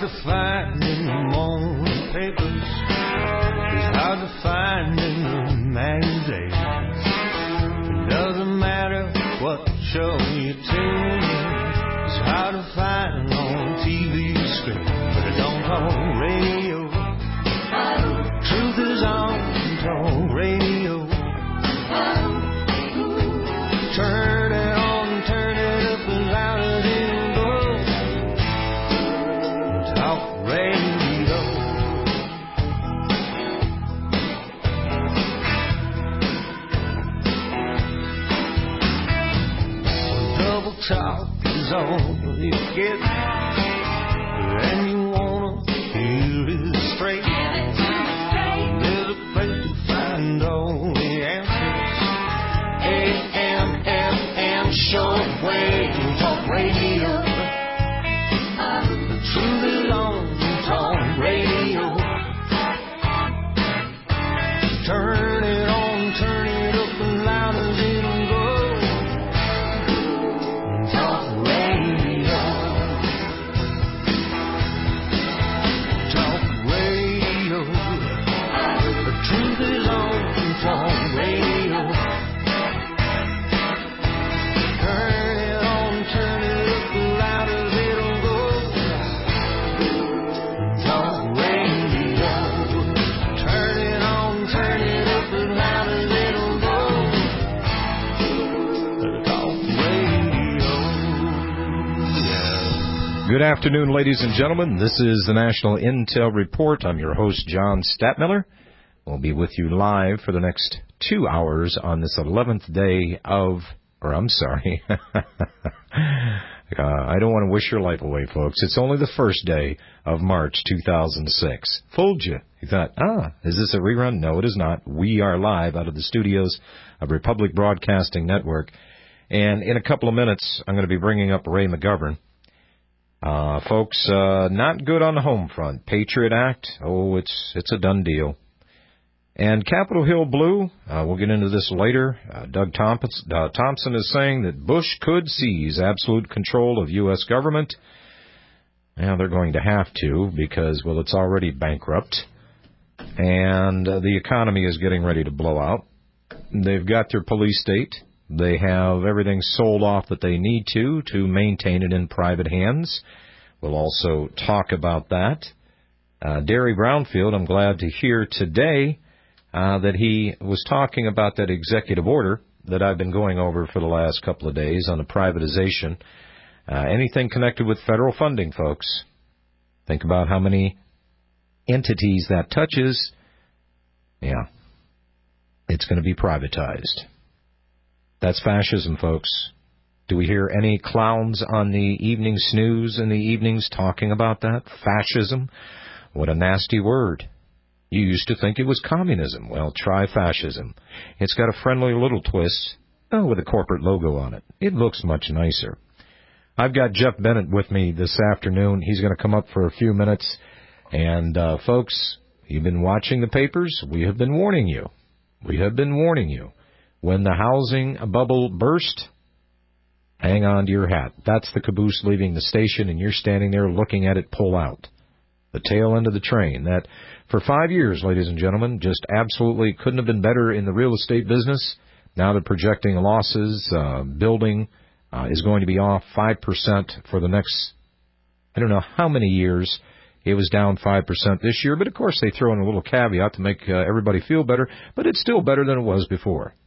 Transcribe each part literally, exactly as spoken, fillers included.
to find in the morning papers. It's hard to find in the magazines. It doesn't matter what show you tune in. It's hard to find on T V screen, but it don't talk radio. Truth is on talk radio. Turn it on, turn it up as loud as it goes. Talk radio. When double talk is all you get, and you wanna hear it straight, there's a place to find all the answers. A M F M shortwave talk radio. The truth is on talk radio. Turn it on, turn it up as loud as it'll go. Talk radio. Talk radio. The truth is on talk radio. Turn it on, turn it up as loud as it'll go. Talk radio. Turn it on, turn it up as loud as it'll go. Talk radio. Yeah. Good afternoon, ladies and gentlemen. This is the National Intel Report. I'm your host, John Statmiller. We'll be with you live for the next two hours on this eleventh day of, or I'm sorry, uh, I don't want to wish your life away, folks. It's only the first day of March two thousand six. Fooled you. You thought, ah, is this a rerun? No, it is not. We are live out of the studios of Republic Broadcasting Network. And in a couple of minutes, I'm going to be bringing up Ray McGovern. Uh, folks, uh, not good on the home front. Patriot Act, oh, it's it's a done deal. And Capitol Hill Blue, uh, we'll get into this later. Uh, Doug Thompson, uh, Thompson is saying that Bush could seize absolute control of U S government. Now, they're going to have to because, well, it's already bankrupt. And uh, the economy is getting ready to blow out. They've got their police state. They have everything sold off that they need to to maintain it in private hands. We'll also talk about that. Uh, Derry Brownfield, I'm glad to hear today uh, that he was talking about that executive order that I've been going over for the last couple of days on the privatization. Uh, anything connected with federal funding, folks. Think about how many entities that touches. Yeah, it's going to be privatized. That's fascism, folks. Do we hear any clowns on the evening snooze in the evenings talking about that? Fascism? What a nasty word. You used to think it was communism. Well, try fascism. It's got a friendly little twist, oh, with a corporate logo on it. It looks much nicer. I've got Jeff Bennett with me this afternoon. He's going to come up for a few minutes. And, uh, folks, you've been watching the papers. We have been warning you. We have been warning you. When the housing bubble burst, hang on to your hat. That's the caboose leaving the station, and you're standing there looking at it pull out. The tail end of the train. That, for five years, ladies and gentlemen, just absolutely couldn't have been better in the real estate business. Now they're projecting losses. Uh, building uh, is going to be off five percent for the next, I don't know how many years. It was down five percent this year, but of course they throw in a little caveat to make uh, everybody feel better, but it's still better than it was before.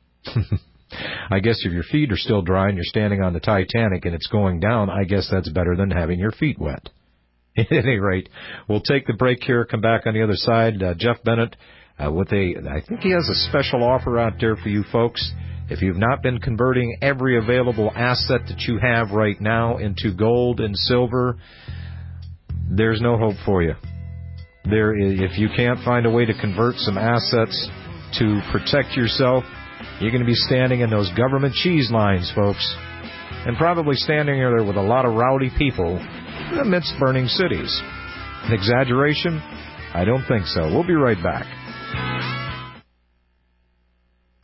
I guess if your feet are still dry and you're standing on the Titanic and it's going down, I guess that's better than having your feet wet. At any rate, we'll take the break here, come back on the other side. Uh, Jeff Bennett, uh, with a, I think he has a special offer out there for you folks. If you've not been converting every available asset that you have right now into gold and silver, there's no hope for you. There is, if you can't find a way to convert some assets to protect yourself, you're going to be standing in those government cheese lines, folks, and probably standing there with a lot of rowdy people amidst burning cities. An exaggeration? I don't think so. We'll be right back.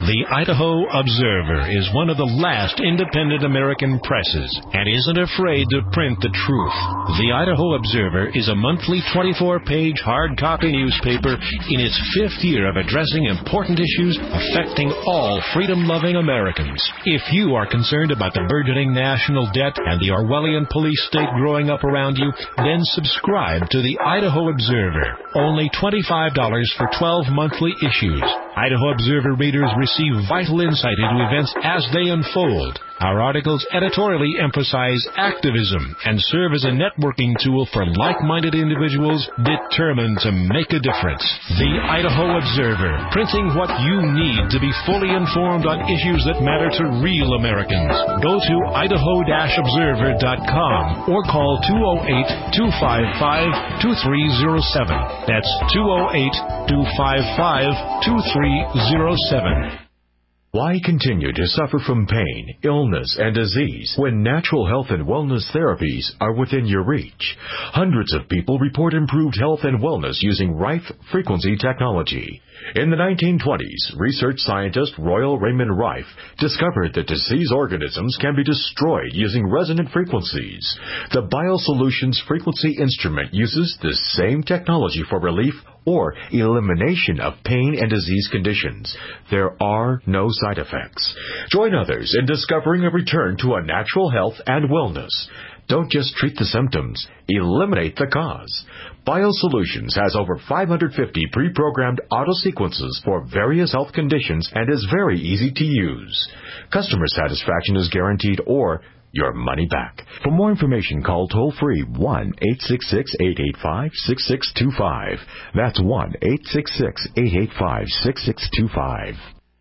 The Idaho Observer is one of the last independent American presses and isn't afraid to print the truth. The Idaho Observer is a monthly twenty-four page hard copy newspaper in its fifth year of addressing important issues affecting all freedom-loving Americans. If you are concerned about the burgeoning national debt and the Orwellian police state growing up around you, then subscribe to the Idaho Observer. Only twenty-five dollars for twelve monthly issues. Idaho Observer readers receive vital insight into events as they unfold. Our articles editorially emphasize activism and serve as a networking tool for like-minded individuals determined to make a difference. The Idaho Observer, printing what you need to be fully informed on issues that matter to real Americans. Go to idaho observer dot com or call two oh eight, two five five, two three oh seven. That's two oh eight, two five five, two three oh seven. Why continue to suffer from pain, illness, and disease when natural health and wellness therapies are within your reach? Hundreds of people report improved health and wellness using Rife frequency technology. In the nineteen twenties, research scientist Royal Raymond Rife discovered that disease organisms can be destroyed using resonant frequencies. The BioSolutions frequency instrument uses the same technology for relief or elimination of pain and disease conditions. There are no side effects. Join others in discovering a return to a natural health and wellness. Don't just treat the symptoms, eliminate the cause. BioSolutions has over five hundred fifty pre-programmed auto-sequences for various health conditions and is very easy to use. Customer satisfaction is guaranteed or your money back. For more information, call toll-free one eight six six, eight eight five, six six two five. That's one eight six six, eight eight five, six six two five.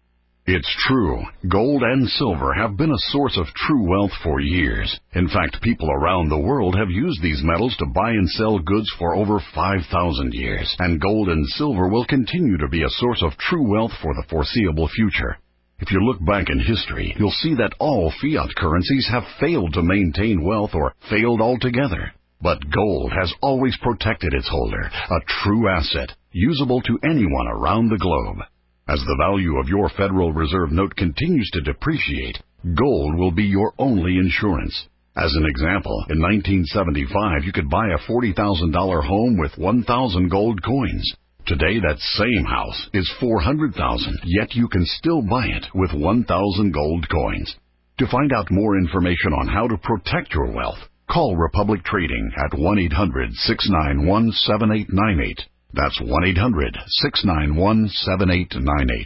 It's true. Gold and silver have been a source of true wealth for years. In fact, people around the world have used these metals to buy and sell goods for over five thousand years. And gold and silver will continue to be a source of true wealth for the foreseeable future. If you look back in history, you'll see that all fiat currencies have failed to maintain wealth or failed altogether. But gold has always protected its holder, a true asset, usable to anyone around the globe. As the value of your Federal Reserve note continues to depreciate, gold will be your only insurance. As an example, in nineteen seventy-five, you could buy a forty thousand dollars home with one thousand gold coins. Today, that same house is four hundred thousand dollars, yet you can still buy it with one thousand gold coins. To find out more information on how to protect your wealth, call Republic Trading at one eight hundred, six nine one, seven eight nine eight. That's one eight hundred, six nine one, seven eight nine eight.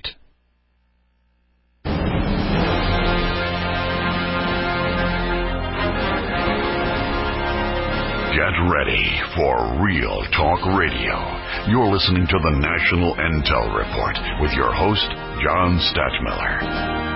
Get ready for Real Talk Radio. You're listening to the National Intel Report with your host, John Stachmiller.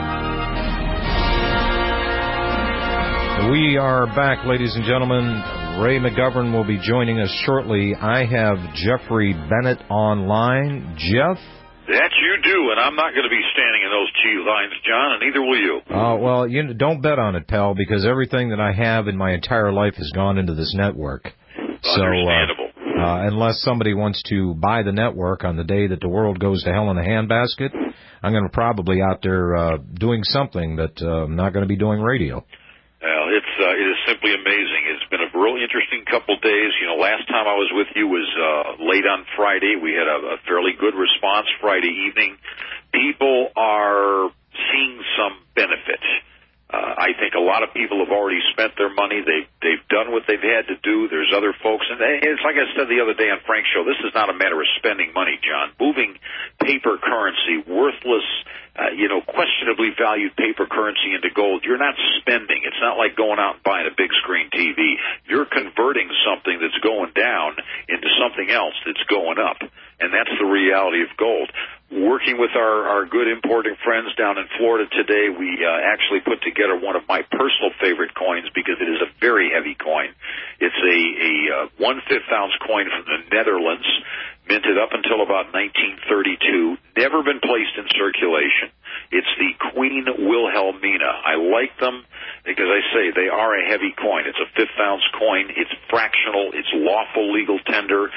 We are back, ladies and gentlemen. Ray McGovern will be joining us shortly. I have Jeffrey Bennett online. Jeff? That you do, and I'm not going to be standing in those cheese lines, John, and neither will you. Uh, well, you don't bet on it, pal, because everything that I have in my entire life has gone into this network. Understandable. So, uh, uh, unless somebody wants to buy the network on the day that the world goes to hell in a handbasket, I'm going to probably out there uh, doing something that uh, I'm not going to be doing radio. Well, it's uh, it is simply amazing. It's been a real interesting couple days. You know, last time I was with you was uh, late on Friday. We had a, a fairly good response Friday evening. People are seeing some benefit. Uh, I think a lot of people have already spent their money. They've, they've done what they've had to do. There's other folks. And it's like I said the other day on Frank's show, this is not a matter of spending money, John. Moving paper currency, worthless, uh, you know, questionably valued paper currency into gold, you're not spending. It's not like going out and buying a big screen T V. You're converting something that's going down into something else that's going up. And that's the reality of gold. Working with our, our good importing friends down in Florida today, we uh, actually put together one of my personal favorite coins because it is a very heavy coin. It's a, a uh, one-fifth ounce coin from the Netherlands, minted up until about nineteen thirty-two, never been placed in circulation. It's the Queen Wilhelmina. I like them because I say they are a heavy coin. It's a fifth ounce coin. It's fractional. It's lawful legal tender.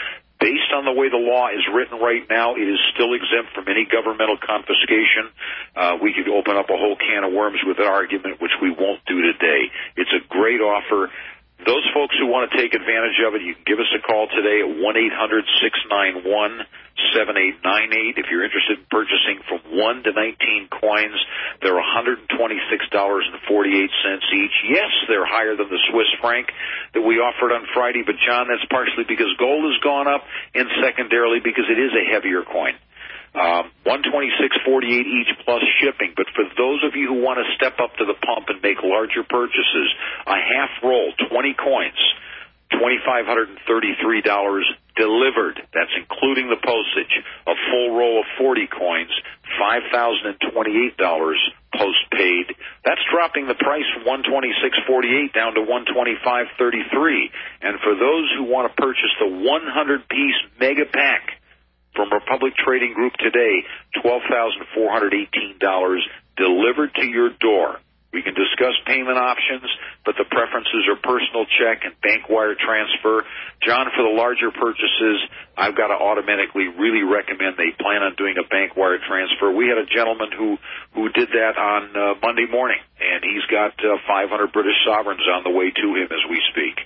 based on the way the law is written right now, it is still exempt from any governmental confiscation. Uh, we could open up a whole can of worms with an argument, which we won't do today. It's a great offer. Those folks who want to take advantage of it, you can give us a call today at one eight hundred six nine one seven eight nine eight. If you're interested in purchasing from one to nineteen coins, they're one hundred twenty-six dollars and forty-eight cents each. Yes, they're higher than the Swiss franc that we offered on Friday, but, John, that's partially because gold has gone up and secondarily because it is a heavier coin. Um, one twenty-six forty-eight each plus shipping. But for those of you who want to step up to the pump and make larger purchases, a half roll, twenty coins, two thousand five hundred thirty-three dollars delivered. That's including the postage. A full roll of forty coins, five thousand twenty-eight dollars post-paid. That's dropping the price from one twenty-six forty-eight down to one twenty-five thirty-three. And for those who want to purchase the one hundred piece mega pack from Republic Trading Group today, twelve thousand four hundred eighteen dollars delivered to your door. We can discuss payment options, but the preferences are personal check and bank wire transfer. John, for the larger purchases, I've got to automatically really recommend they plan on doing a bank wire transfer. We had a gentleman who, who did that on uh, Monday morning, and he's got uh, five hundred British sovereigns on the way to him as we speak.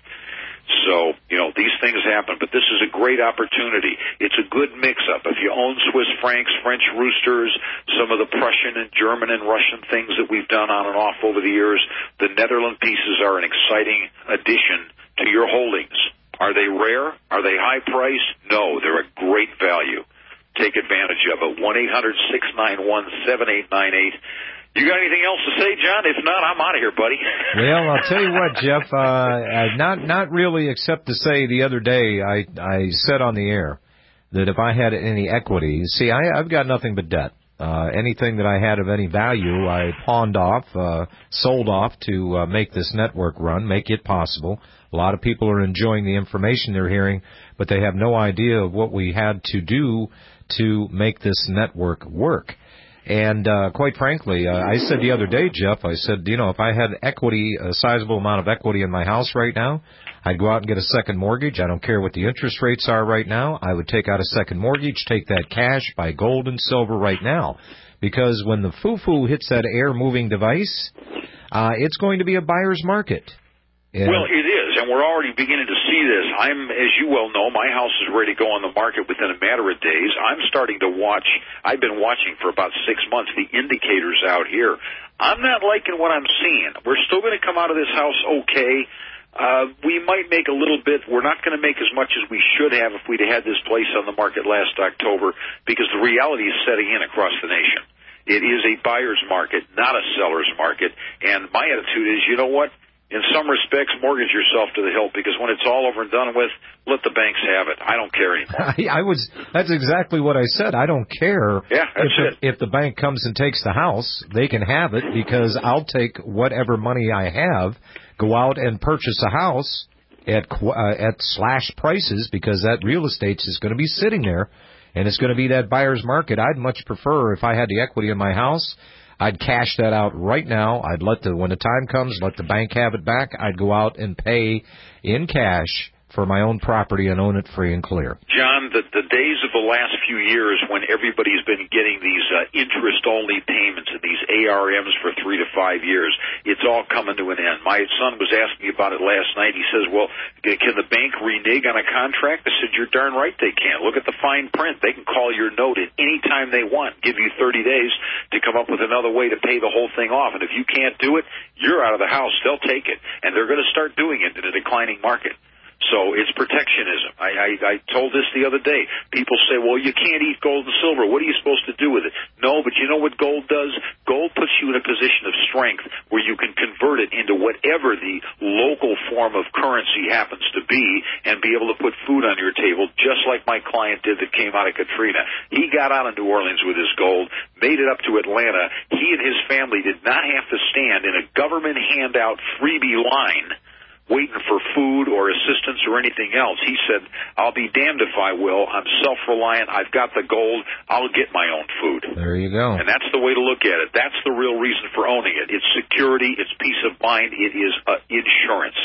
So, you know, these things happen, but this is a great opportunity. It's a good mix-up. If you own Swiss francs, French roosters, some of the Prussian and German and Russian things that we've done on and off over the years, the Netherlands pieces are an exciting addition to your holdings. Are they rare? Are they high-priced? No, they're a great value. Take advantage of it. one eight hundred six nine one seven eight nine eight. You got anything else to say, John? If not, I'm out of here, buddy. Well, I'll tell you what, Jeff, uh, not not really, except to say the other day I, I said on the air that if I had any equity, see, I, I've got nothing but debt. Uh, anything that I had of any value, I pawned off, uh, sold off to uh, make this network run, make it possible. A lot of people are enjoying the information they're hearing, but they have no idea of what we had to do to make this network work. And uh, quite frankly, uh, I said the other day, Jeff, I said, you know, if I had equity, a sizable amount of equity in my house right now, I'd go out and get a second mortgage. I don't care what the interest rates are right now. I would take out a second mortgage, take that cash, buy gold and silver right now. Because when the foo-foo hits that air-moving device, uh, it's going to be a buyer's market. And well, it is, and we're already beginning to see this. I'm, as you well know, my house is ready to go on the market within a matter of days. I'm starting to watch, I've been watching for about six months, the indicators out here. I'm not liking what I'm seeing. We're still going to come out of this house okay. Uh, we might make a little bit. We're not going to make as much as we should have if we'd had this place on the market last October, because the reality is setting in across the nation. It is a buyer's market, not a seller's market, and my attitude is, you know what? In some respects, mortgage yourself to the hilt, because when it's all over and done with, let the banks have it. I don't care anymore. I, I was. That's exactly what I said. I don't care. Yeah, that's if, it. if the bank comes and takes the house, they can have it, because I'll take whatever money I have, go out and purchase a house at uh, at slash prices, because that real estate is going to be sitting there, and it's going to be that buyer's market. I'd much prefer, if I had the equity in my house, I'd cash that out right now. I'd let the, when the time comes, let the bank have it back. I'd go out and pay in cash for my own property and own it free and clear. John, the, the days of the last few years when everybody's been getting these uh, interest-only payments and these A R Ms for three to five years, it's all coming to an end. My son was asking me about it last night. He says, well, can the bank renege on a contract? I said, you're darn right they can. Look at the fine print. They can call your note at any time they want, give you thirty days to come up with another way to pay the whole thing off. And if you can't do it, you're out of the house. They'll take it. And they're going to start doing it in a declining market. So it's protectionism. I, I, I told this the other day. People say, well, you can't eat gold and silver. What are you supposed to do with it? No, but you know what gold does? Gold puts you in a position of strength where you can convert it into whatever the local form of currency happens to be and be able to put food on your table, just like my client did that came out of Katrina. He got out of New Orleans with his gold, made it up to Atlanta. He and his family did not have to stand in a government handout freebie line waiting for food or assistance or anything else. He said, I'll be damned if I will. I'm self-reliant. I've got the gold. I'll get my own food. There you go. And that's the way to look at it. That's the real reason for owning it. It's security. It's peace of mind. It is uh, insurance.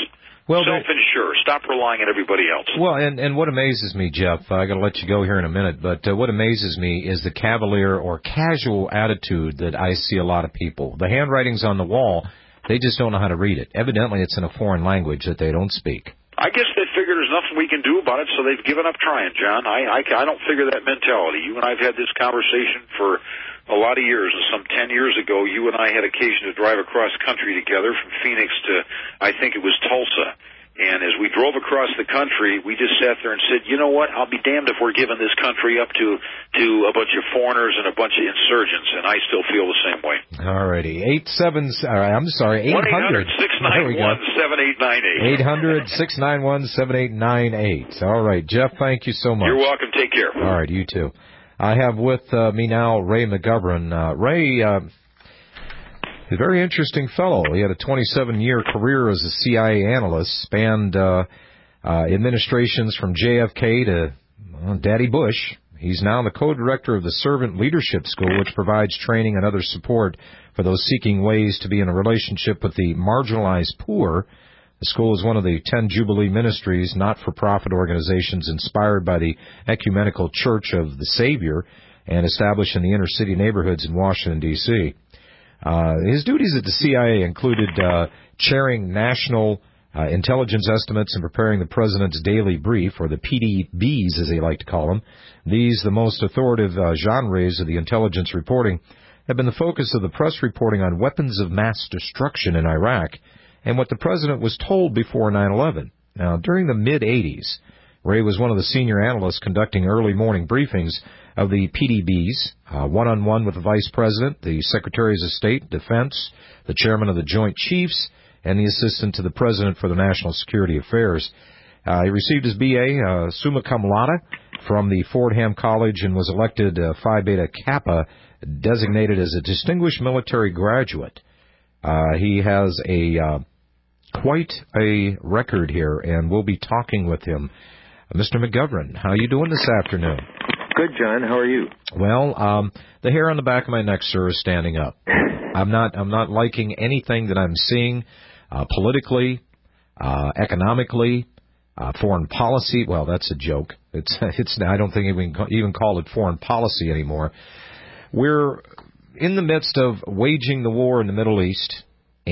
Well, self-insure. Stop relying on everybody else. Well, and, and what amazes me, Jeff, I got to let you go here in a minute, but uh, what amazes me is the cavalier or casual attitude that I see a lot of people. The handwriting's on the wall. They just don't know how to read it. Evidently, it's in a foreign language that they don't speak. I guess they figure there's nothing we can do about it, so they've given up trying, John. I, I, I don't figure that mentality. You and I have had this conversation for a lot of years, and some ten years ago, you and I had occasion to drive across country together from Phoenix to, I think it was Tulsa. And as we drove across the country, we just sat there and said, you know what, I'll be damned if we're giving this country up to to a bunch of foreigners and a bunch of insurgents, and I still feel the same way. All righty. Eight seven, all right, I'm sorry, eight hundred, six nine one, seven eight nine eight. eight hundred, six nine one, seven eight nine eight. All right, Jeff, thank you so much. You're welcome. Take care. All right, you too. I have with uh, me now Ray McGovern. Uh, Ray, uh, a very interesting fellow. He had a twenty-seven year career as a C I A analyst, spanned uh, uh, administrations from J F K to well, Daddy Bush. He's now the co-director of the Servant Leadership School, which provides training and other support for those seeking ways to be in a relationship with the marginalized poor. The school is one of the ten Jubilee Ministries, not-for-profit organizations inspired by the Ecumenical Church of the Savior and established in the inner-city neighborhoods in Washington, D C Uh, his duties at the C I A included uh, chairing national uh, intelligence estimates and preparing the President's Daily Brief, or the P D Bs as they like to call them. These, the most authoritative uh, genres of the intelligence reporting, have been the focus of the press reporting on weapons of mass destruction in Iraq and what the President was told before nine eleven. Now, during the mid-eighties, Ray was one of the senior analysts conducting early morning briefings of the P D Bs, uh, one-on-one with the Vice President, the Secretaries of State, Defense, the Chairman of the Joint Chiefs, and the Assistant to the President for the National Security Affairs. Uh, he received his B A uh, summa cum laude from the Fordham College and was elected uh, Phi Beta Kappa, designated as a distinguished military graduate. Uh, he has a uh, quite a record here, and we'll be talking with him. Uh, Mister McGovern, how are you doing this afternoon? Good, John. How are you? Well, um, the hair on the back of my neck, sir, is standing up. I'm not. I'm not liking anything that I'm seeing uh, politically, uh, economically, uh, foreign policy. Well, that's a joke. It's. It's. I don't think we can even call it foreign policy anymore. We're in the midst of waging the war in the Middle East,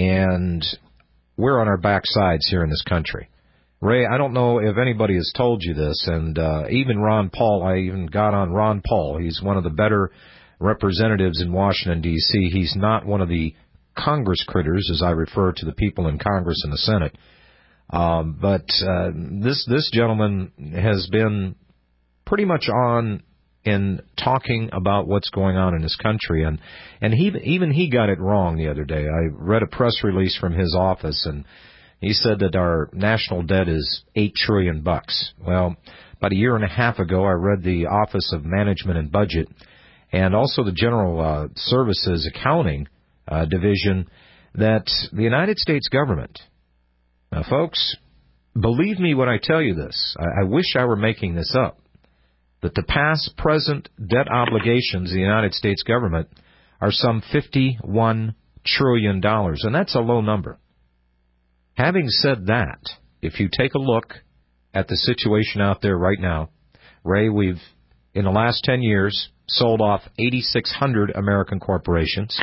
and we're on our backsides here in this country. Ray, I don't know if anybody has told you this, and uh, even Ron Paul, I even got on Ron Paul. He's one of the better representatives in Washington, D C He's not one of the Congress critters, as I refer to the people in Congress and the Senate. Um, but uh, this this gentleman has been pretty much on in talking about what's going on in this country, and and he even he got it wrong the other day. I read a press release from his office, and he said that our national debt is eight trillion bucks. Well, about a year and a half ago, I read the Office of Management and Budget and also the General uh, Services Accounting uh, Division that the United States government, now, folks, believe me when I tell you this, I, I wish I were making this up, that the past present debt obligations of the United States government are some fifty-one trillion dollars, and that's a low number. Having said that, if you take a look at the situation out there right now, Ray, we've, in the last ten years, sold off eighty-six hundred American corporations.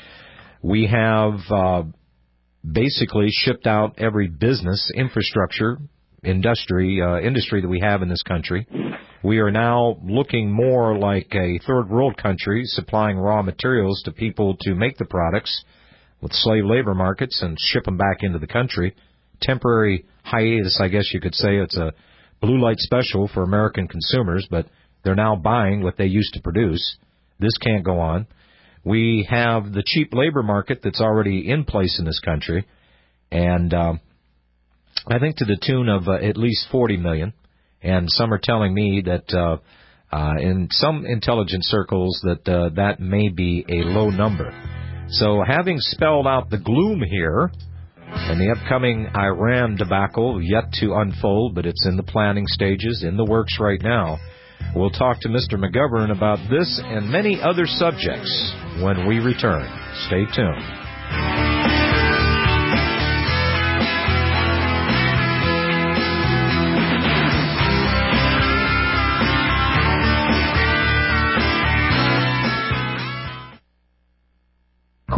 We have uh, basically shipped out every business, infrastructure, industry, uh, industry that we have in this country. We are now looking more like a third world country, supplying raw materials to people to make the products with slave labor markets and ship them back into the country. Temporary hiatus, I guess you could say. It's a blue light special for American consumers, but they're now buying what they used to produce. This can't go on. We have the cheap labor market that's already in place in this country, and um, I think to the tune of uh, at least forty million. And some are telling me that uh, uh, in some intelligence circles that uh, that may be a low number. So having spelled out the gloom here and the upcoming Iran debacle yet to unfold, but it's in the planning stages, in the works right now, we'll talk to Mister McGovern about this and many other subjects when we return. Stay tuned.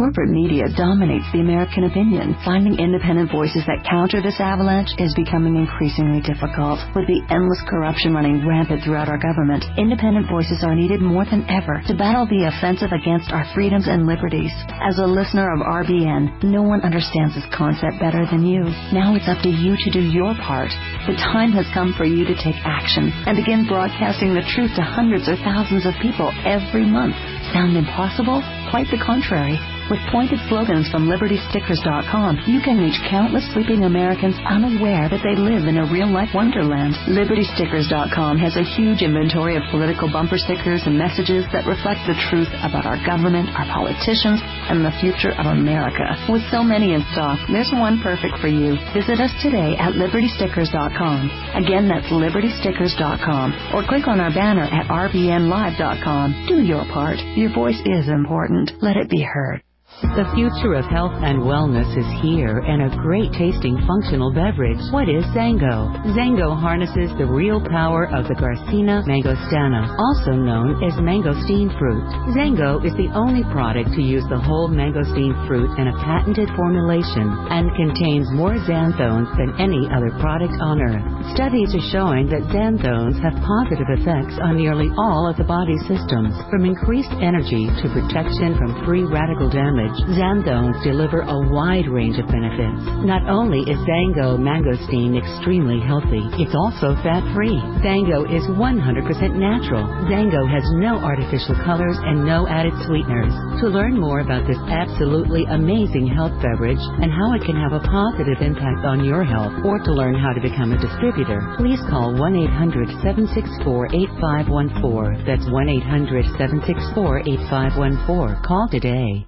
Corporate media dominates the American opinion. Finding independent voices that counter this avalanche is becoming increasingly difficult. With the endless corruption running rampant throughout our government, independent voices are needed more than ever to battle the offensive against our freedoms and liberties. As a listener of R B N, no one understands this concept better than you. Now it's up to you to do your part. The time has come for you to take action and begin broadcasting the truth to hundreds or thousands of people every month. Sound impossible? Quite the contrary. With pointed slogans from Liberty Stickers dot com, you can reach countless sleeping Americans unaware that they live in a real-life wonderland. Liberty Stickers dot com has a huge inventory of political bumper stickers and messages that reflect the truth about our government, our politicians, and the future of America. With so many in stock, there's one perfect for you. Visit us today at Liberty Stickers dot com. Again, that's Liberty Stickers dot com. Or click on our banner at R B N Live dot com. Do your part. Your voice is important. Let it be heard. The future of health and wellness is here, and a great-tasting functional beverage. What is Zango? Zango harnesses the real power of the Garcinia mangostana, also known as mangosteen fruit. Zango is the only product to use the whole mangosteen fruit in a patented formulation and contains more xanthones than any other product on Earth. Studies are showing that xanthones have positive effects on nearly all of the body's systems, from increased energy to protection from free radical damage. Xanthones deliver a wide range of benefits. Not only is Zango mangosteen extremely healthy, it's also fat-free. Zango is one hundred percent natural. Zango has no artificial colors and no added sweeteners. To learn more about this absolutely amazing health beverage and how it can have a positive impact on your health, or to learn how to become a distributor, please call one eight hundred, seven six four, eight five one four. That's one eight hundred, seven six four, eight five one four. Call today.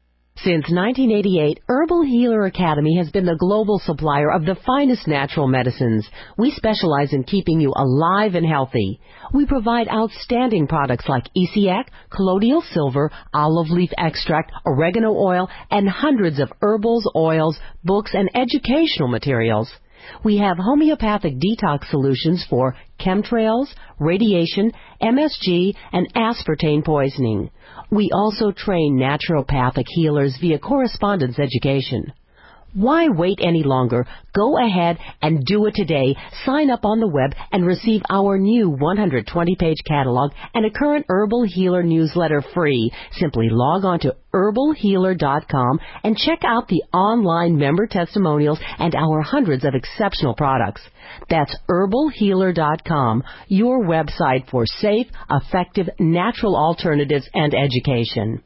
Since nineteen eighty-eight, Herbal Healer Academy has been the global supplier of the finest natural medicines. We specialize in keeping you alive and healthy. We provide outstanding products like Essiac, colloidal silver, olive leaf extract, oregano oil, and hundreds of herbals, oils, books, and educational materials. We have homeopathic detox solutions for chemtrails, radiation, M S G, and aspartame poisoning. We also train naturopathic healers via correspondence education. Why wait any longer? Go ahead and do it today. Sign up on the web and receive our new one hundred twenty page catalog and a current Herbal Healer newsletter free. Simply log on to Herbal Healer dot com and check out the online member testimonials and our hundreds of exceptional products. That's Herbal Healer dot com, your website for safe, effective, natural alternatives and education.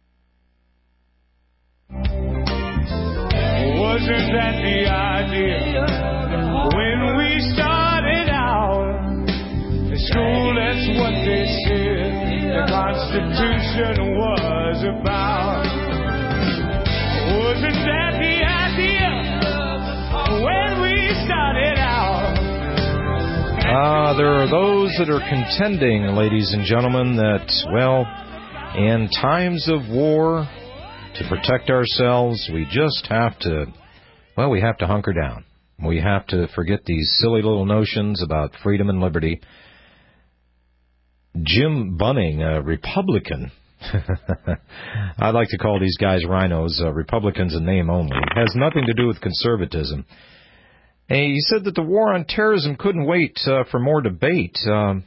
Wasn't that the idea when we started out? In school, that's what they said the Constitution was about. Wasn't that the idea when we started out? Ah, uh, there are those that are contending, ladies and gentlemen, that, well, in times of war, to protect ourselves, we just have to, well, we have to hunker down. We have to forget these silly little notions about freedom and liberty. Jim Bunning, a Republican, I like to call these guys rhinos, uh, Republicans in name only, has nothing to do with conservatism. And he said that the war on terrorism couldn't wait uh, for more debate. Um,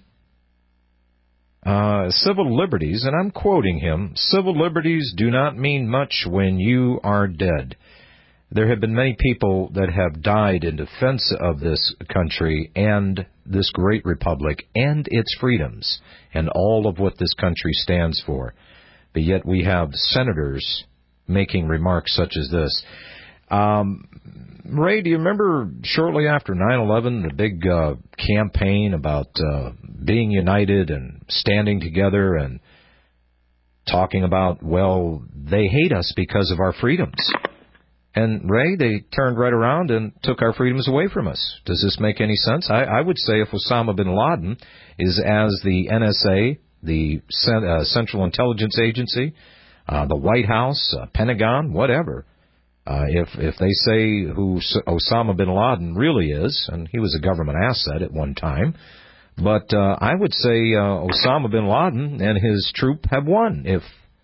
Uh, civil liberties, and I'm quoting him, civil liberties do not mean much when you are dead. There have been many people that have died in defense of this country and this great republic and its freedoms and all of what this country stands for. But yet we have senators making remarks such as this. Um, Ray, do you remember shortly after nine eleven, the big uh, campaign about uh, being united and standing together and talking about, well, they hate us because of our freedoms? And, Ray, they turned right around and took our freedoms away from us. Does this make any sense? I, I would say if Osama bin Laden is as the N S A, the uh, Central Intelligence Agency, uh, the White House, uh, Pentagon, whatever, Uh, if if they say who Osama bin Laden really is, and he was a government asset at one time, but uh, I would say uh, Osama bin Laden and his troop have won if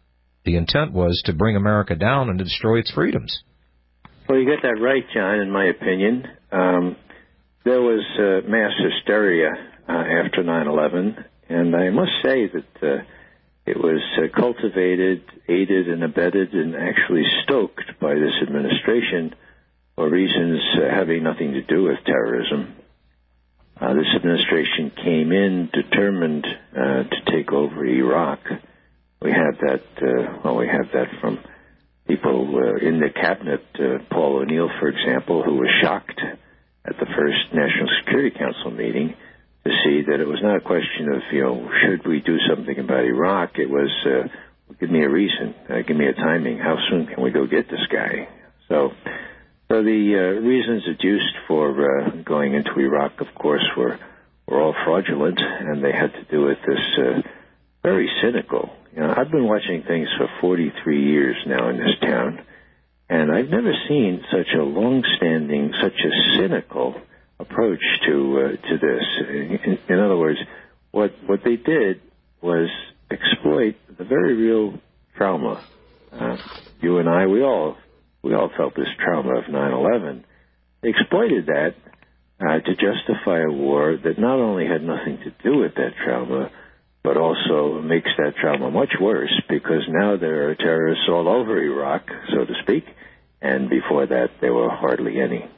The intent was to bring America down and to destroy its freedoms. Well, you got that right, John, in my opinion. Um, there was uh, mass hysteria uh, after nine eleven, and I must say that uh, it was uh, cultivated, aided, and abetted, and actually stoked by this administration for reasons uh, having nothing to do with terrorism. Uh, this administration came in determined uh, to take over Iraq. We have that, uh, well, we have that from people uh, in the cabinet, uh, Paul O'Neill, for example, who was shocked at the first National Security Council meeting to see that it was not a question of, you know, should we do something about Iraq? It was, uh, give me a reason, uh, give me a timing. How soon can we go get this guy? So, so the uh, reasons adduced for uh, going into Iraq, of course, were were all fraudulent, and they had to do with this uh, very cynical. You know, I've been watching things for forty-three years now in this town, and I've never seen such a long-standing, such a cynical approach to uh, to this. In, in other words, what what they did was exploit the very real trauma. Uh, you and I, we all we all felt this trauma of nine eleven. They exploited that uh, to justify a war that not only had nothing to do with that trauma, but also makes that trauma much worse, because now there are terrorists all over Iraq, so to speak, and before that there were hardly any.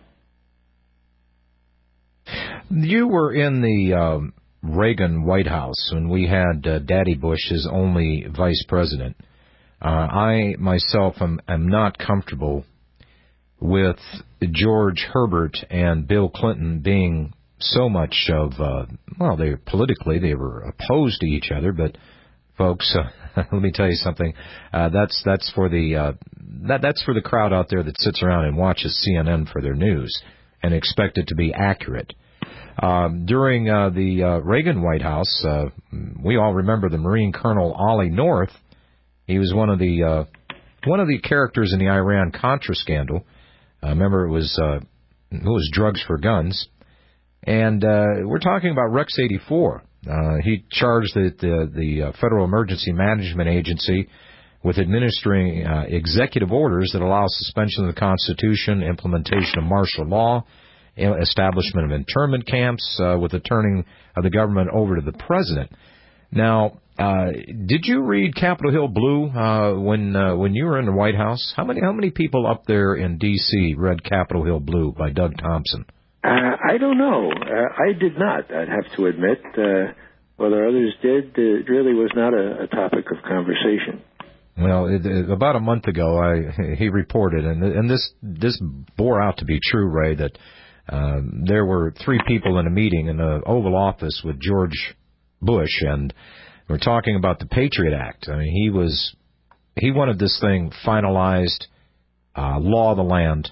You were in the um, Reagan White House when we had uh, Daddy Bush as only vice president. Uh, I myself am, am not comfortable with George Herbert and Bill Clinton being so much of, uh, well, they politically they were opposed to each other, but folks, uh, let me tell you something. Uh, that's that's for the uh, that that's for the crowd out there that sits around and watches C N N for their news and expect it to be accurate. Um, during uh, the uh, Reagan White House, uh, we all remember the Marine Colonel Ollie North. He was one of the uh, one of the characters in the Iran-Contra scandal. Uh, remember, it was uh, it was drugs for guns. And uh, we're talking about Rex eighty-four. Uh, he charged the, the, the uh, Federal Emergency Management Agency with administering uh, executive orders that allow suspension of the Constitution, implementation of martial law, establishment of internment camps, uh, with the turning of the government over to the president. Now, uh, did you read Capitol Hill Blue uh, when uh, when you were in the White House? How many how many people up there in D C read Capitol Hill Blue by Doug Thompson? Uh, I don't know. Uh, I did not, I'd have to admit. Uh, whether others did, it really was not a, a topic of conversation. Well, it, it, about a month ago, I, he reported, and, and this this bore out to be true, Ray, that uh, there were three people in a meeting in the Oval Office with George Bush, and we're talking about the Patriot Act. I mean, he was he wanted this thing finalized, uh, law of the land.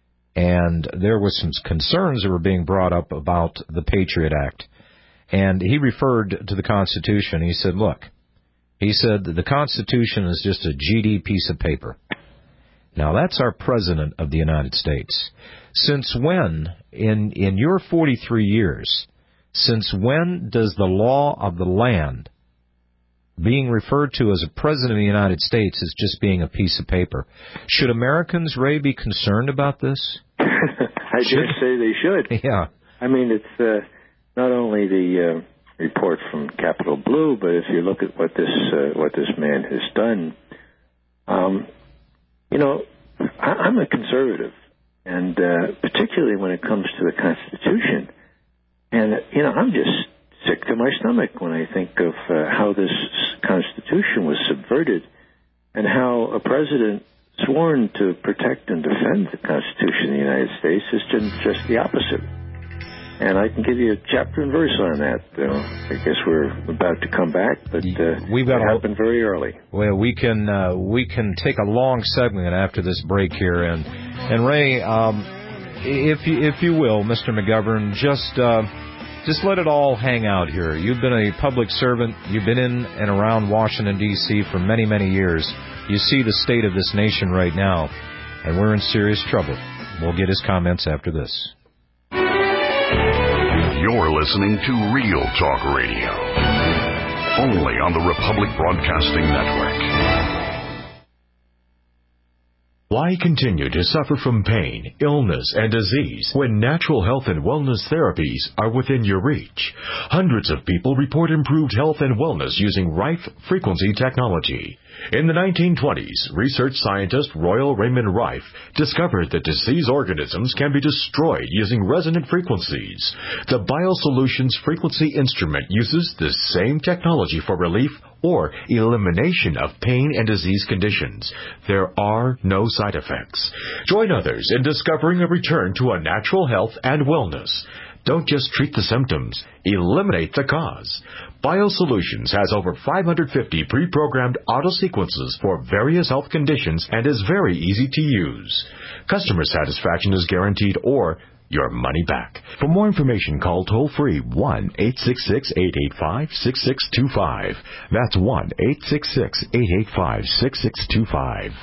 And there was some concerns that were being brought up about the Patriot Act. And he referred to the Constitution. He said, look, he said that the Constitution is just a G D piece of paper. Now, that's our President of the United States. Since when, in, in your forty-three years, since when does the law of the land, being referred to as a President of the United States, as just being a piece of paper? Should Americans, Ray, be concerned about this? I should. dare say they should. Yeah. I mean, it's uh, not only the uh, report from Capitol Blue, but if you look at what this uh, what this man has done, um, you know, I, I'm a conservative, and uh, particularly when it comes to the Constitution, and you know, I'm just sick to my stomach when I think of uh, how this Constitution was subverted and how a president sworn to protect and defend the Constitution of the United States is just, just the opposite. And I can give you a chapter and verse on that. Uh, I guess we're about to come back, but uh, We've got it a, happened very early. Well, we can uh, we can take a long segment after this break here, and and Ray, um, if you, if you will, Mister McGovern, just. Uh, Just let it all hang out here. You've been a public servant. You've been in and around Washington, D C for many, many years. You see the state of this nation right now, and we're in serious trouble. We'll get his comments after this. You're listening to Real Talk Radio, only on the Republic Broadcasting Network. Why continue to suffer from pain, illness, and disease when natural health and wellness therapies are within your reach? Hundreds of people report improved health and wellness using Rife frequency technology. In the nineteen twenties, research scientist Royal Raymond Rife discovered that disease organisms can be destroyed using resonant frequencies. The BioSolutions frequency instrument uses the same technology for relief or elimination of pain and disease conditions. There are no side effects. Join others in discovering a return to a natural health and wellness. Don't just treat the symptoms. Eliminate the cause. BioSolutions has over five hundred fifty pre-programmed auto-sequences for various health conditions and is very easy to use. Customer satisfaction is guaranteed or your money back. For more information, call toll-free one eight six six, eight eight five, six six two five. That's one eight six six, eight eight five, six six two five.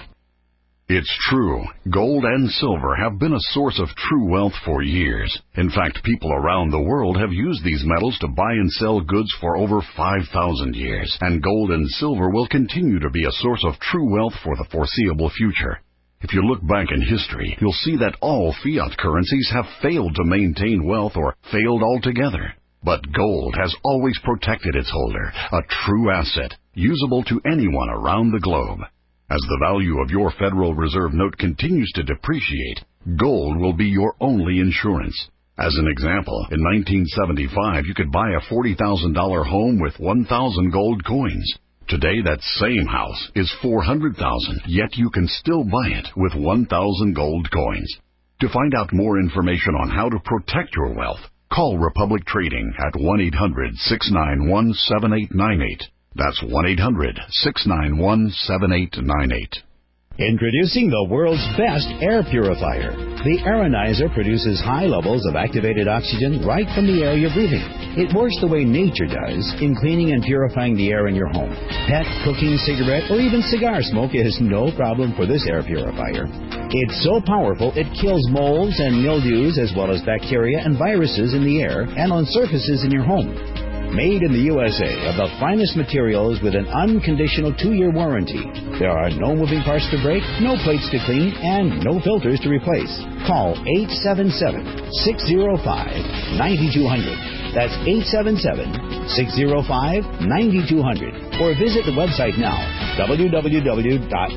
It's true. Gold and silver have been a source of true wealth for years. In fact, people around the world have used these metals to buy and sell goods for over five thousand years. And gold and silver will continue to be a source of true wealth for the foreseeable future. If you look back in history, you'll see that all fiat currencies have failed to maintain wealth or failed altogether. But gold has always protected its holder, a true asset, usable to anyone around the globe. As the value of your Federal Reserve note continues to depreciate, gold will be your only insurance. As an example, in nineteen seventy-five, you could buy a forty thousand dollars home with one thousand gold coins. Today, that same house is four hundred thousand dollars, yet you can still buy it with one thousand gold coins. To find out more information on how to protect your wealth, call Republic Trading at one eight hundred, six nine one, seven eight nine eight. That's one eight hundred, six nine one, seven eight nine eight. Introducing the world's best air purifier. The Aeronizer produces high levels of activated oxygen right from the air you're breathing. It works the way nature does in cleaning and purifying the air in your home. Pet, cooking, cigarette, or even cigar smoke is no problem for this air purifier. It's so powerful it kills molds and mildews as well as bacteria and viruses in the air and on surfaces in your home. Made in the U S A of the finest materials with an unconditional two-year warranty. There are no moving parts to break, no plates to clean, and no filters to replace. Call eight seven seven, six zero five, nine two zero zero. That's eight seven seven, six zero five, nine two zero zero. Or visit the website now, w w w dot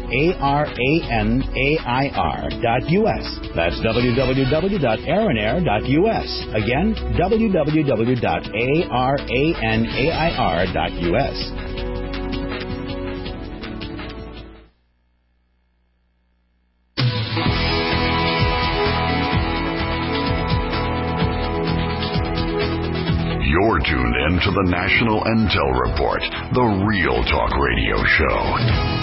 aranair dot u s. That's w w w dot aranair dot u s. Again, w w w dot aranair dot u s. You're tuned in to the National Intel Report, the Real Talk Radio Show.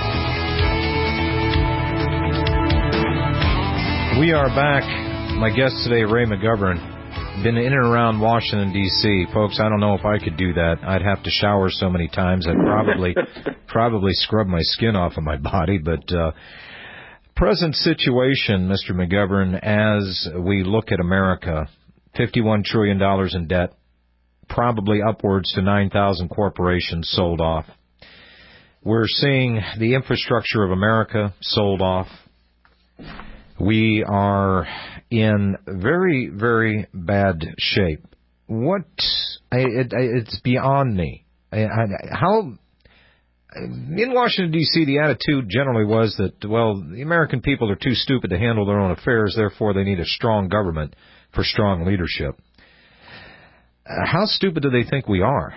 We are back. My guest today, Ray McGovern, been in and around Washington, D C Folks, I don't know if I could do that. I'd have to shower so many times. I'd probably probably scrub my skin off of my body. But uh, present situation, Mister McGovern, as we look at America, fifty-one trillion dollars in debt, probably upwards to nine thousand corporations sold off. We're seeing the infrastructure of America sold off. We are in very, very bad shape. What, it, it's beyond me. How, in Washington, D C, the attitude generally was that, well, the American people are too stupid to handle their own affairs, therefore they need a strong government for strong leadership. Uh, how stupid do they think we are?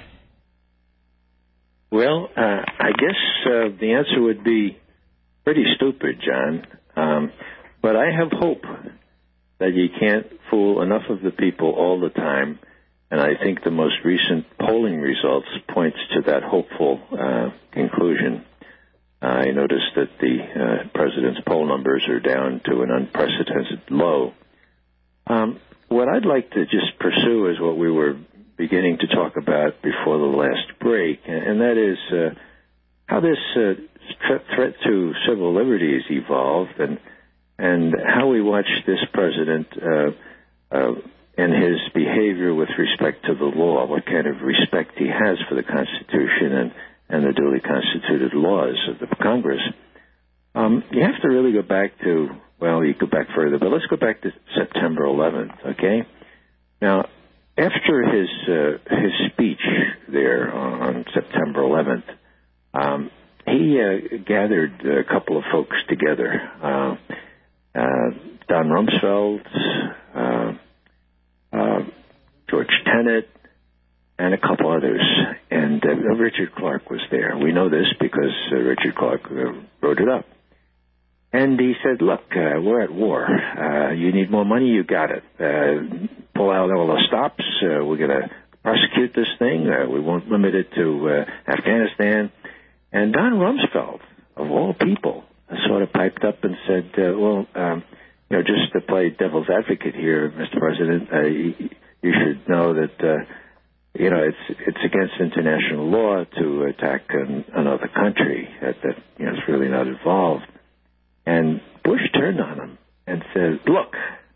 Well, uh, I guess uh, the answer would be pretty stupid, John. Um, but I have hope that you can't fool enough of the people all the time, and I think the most recent polling results points to that hopeful uh, conclusion. I noticed that the uh, president's poll numbers are down to an unprecedented low. Um, what I'd like to just pursue is what we were beginning to talk about before the last break, and that is uh, how this uh, threat to civil liberties evolved, and and how we watch this president uh, uh, and his behavior with respect to the law, what kind of respect he has for the Constitution and, and the duly constituted laws of the Congress. Um, you have to really go back to, well, you go back further, but let's go back to September eleventh, okay? Now, after his uh, his speech there on September eleventh, um, he uh, gathered a couple of folks together. Uh, uh, Don Rumsfeld, uh, uh, George Tenet, and a couple others. And uh, Richard Clark was there. We know this because uh, Richard Clark uh, wrote it up. And he said, look, uh, we're at war. Uh, you need more money, you got it. Uh, pull out all the stops. Uh, we're going to prosecute this thing. Uh, we won't limit it to uh, Afghanistan. And Don Rumsfeld, of all people, sort of piped up and said, uh, well, um, you know, just to play devil's advocate here, Mister President, uh, you, you should know that, uh, you know, it's it's against international law to attack an, another country that, that, you know, is really not involved. And Bush turned on him and said, look,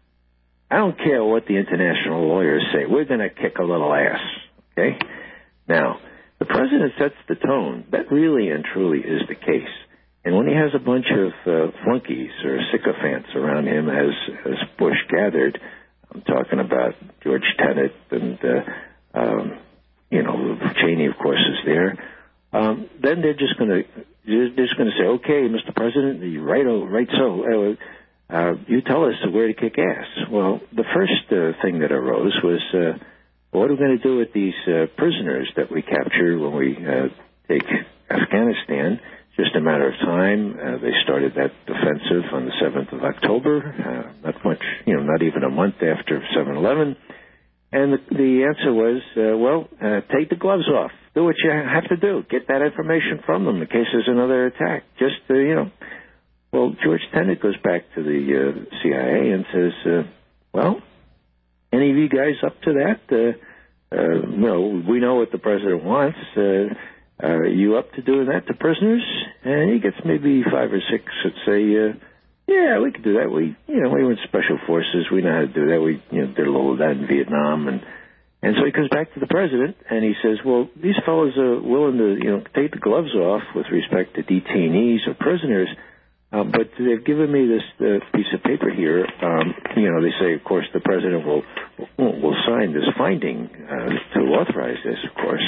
I don't care what the international lawyers say. We're going to kick a little ass, okay? Now, the president sets the tone. That really and truly is the case. And when he has a bunch of uh, flunkies or sycophants around him, as, as Bush gathered, I'm talking about George Tenet and, uh, um, you know, Cheney, of course, is there, um, then they're just going to They're just going to say, okay, Mister President, right, right so, uh, uh, you tell us where to kick ass. Well, the first uh, thing that arose was, uh, what are we going to do with these uh, prisoners that we capture when we uh, take Afghanistan? Just a matter of time. Uh, they started that offensive on the seventh of October, uh, not much, you know, not even a month after seven eleven. And the, the answer was, uh, well, uh, take the gloves off. Do what you have to do. Get that information from them in case there's another attack. Just, uh, you know. Well, George Tenet goes back to the uh, C I A and says, uh, well, any of you guys up to that? Uh, uh, no, we know what the president wants. Uh, are you up to doing that to prisoners? And he gets maybe five or six that say, uh, yeah, we could do that. We, you know, we were in special forces. We know how to do that. We, you know, did a little of that in Vietnam. And, and so he comes back to the president and he says, well, these fellows are willing to, you know, take the gloves off with respect to detainees or prisoners. Uh, but they've given me this uh, piece of paper here. Um, you know, they say, of course, the president will will, will sign this finding uh, to authorize this, of course.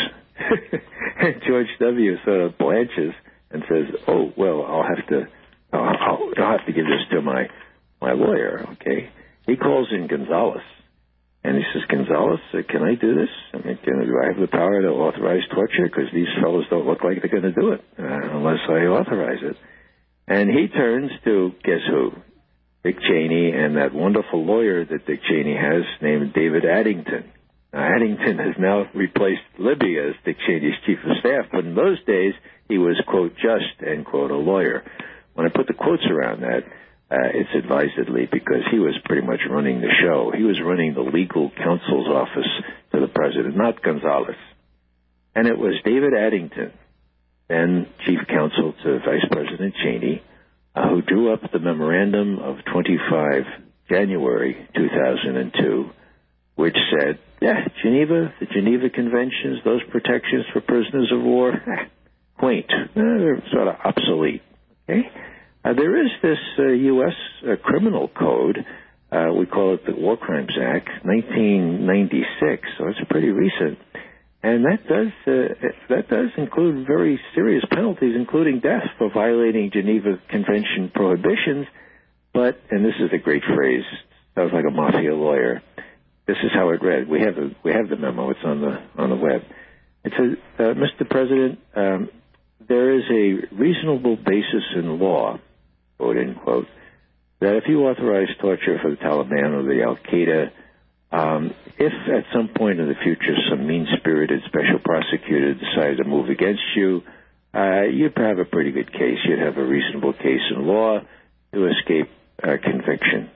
And George W. sort of blanches and says, oh, well, I'll have to I'll, I'll, I'll have to give this to my, my lawyer, okay? He calls in Gonzales, and he says, Gonzales, uh, can I do this? I mean, can, do I have the power to authorize torture? Because these fellows don't look like they're going to do it uh, unless I authorize it. And he turns to, guess who? Dick Cheney and that wonderful lawyer that Dick Cheney has named David Addington. Now, Addington has now replaced Libby as Dick Cheney's chief of staff, but in those days, he was, quote, just, end quote, a lawyer. When I put the quotes around that, uh, it's advisedly because he was pretty much running the show. He was running the legal counsel's office to the president, not Gonzales. And it was David Addington, then chief counsel to Vice President Cheney, uh, who drew up the memorandum of twenty-fifth of January two thousand two, which said, yeah, Geneva, the Geneva Conventions, those protections for prisoners of war, eh, quaint. Eh, they're sort of obsolete. Okay? Uh, there is this uh, U S uh, criminal code. Uh, we call it the War Crimes Act, nineteen ninety-six, so it's pretty recent. And that does uh, that does include very serious penalties, including death for violating Geneva Convention prohibitions. But, and this is a great phrase, sounds like a mafia lawyer. This is how it read. We have the we have the memo. It's on the on the web. It says, uh, Mister President, um, there is a reasonable basis in law, quote unquote, that if you authorize torture for the Taliban or the Al Qaeda, um, if at some point in the future some mean-spirited special prosecutor decided to move against you, uh, you'd have a pretty good case. You'd have a reasonable case in law to escape uh, conviction.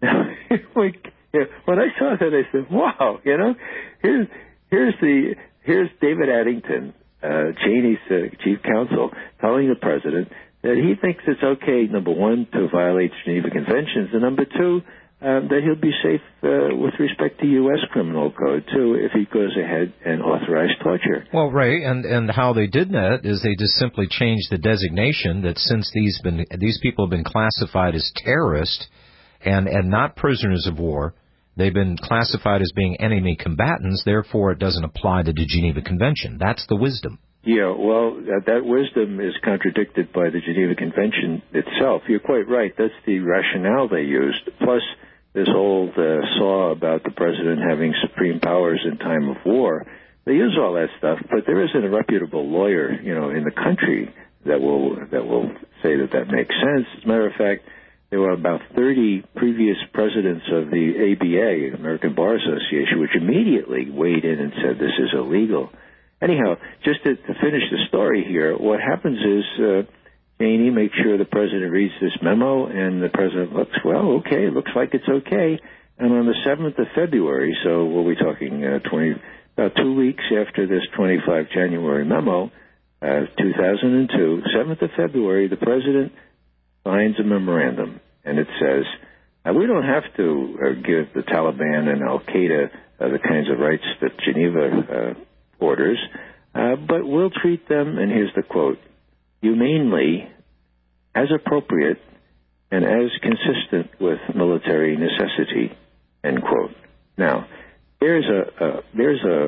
Like, yeah, when I saw that, I said, "Wow, you know, here's here's the here's David Addington, uh, Cheney's uh, chief counsel, telling the president that he thinks it's okay, number one, to violate Geneva Conventions, and number two, uh, that he'll be safe uh, with respect to U S criminal code, too, if he goes ahead and authorizes torture. Well, Ray, and, and how they did that is they just simply changed the designation that since these been these people have been classified as terrorists and, and not prisoners of war, they've been classified as being enemy combatants, therefore it doesn't apply to the Geneva Convention. That's the wisdom. Yeah, well, uh, that wisdom is contradicted by the Geneva Convention itself. You're quite right. That's the rationale they used. Plus, this old uh, saw about the president having supreme powers in time of war. They use all that stuff, but there isn't a reputable lawyer, you know, in the country that will that will say that that makes sense. As a matter of fact, there were about thirty previous presidents of the A B A, American Bar Association, which immediately weighed in and said this is illegal. Anyhow, just to, to finish the story here, what happens is uh, Cheney makes sure the president reads this memo, and the president looks, well, okay, looks like it's okay. And on the seventh of February, so what are we talking, uh, twenty, about two weeks after this twenty-fifth of January memo, uh, two thousand two, seventh of February, the president signs a memorandum, and it says, uh, we don't have to uh, give the Taliban and Al-Qaeda uh, the kinds of rights that Geneva uh, orders, uh, but we'll treat them, and here's the quote, humanely, as appropriate, and as consistent with military necessity, end quote. Now, there's a, a there's a